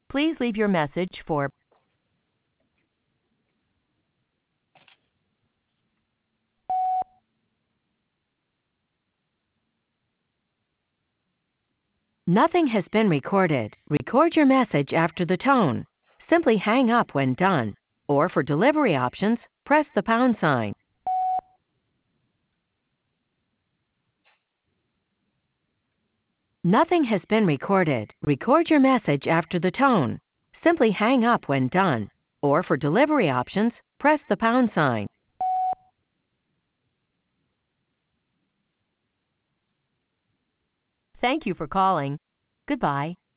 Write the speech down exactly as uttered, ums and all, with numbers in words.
Please leave your message for Nothing has been recorded. Record your message after the tone. Simply hang up when done. Or for delivery options, press the pound sign. Nothing has been recorded. Record your message after the tone. Simply hang up when done. Or for delivery options, press the pound sign. Thank you for calling. Goodbye.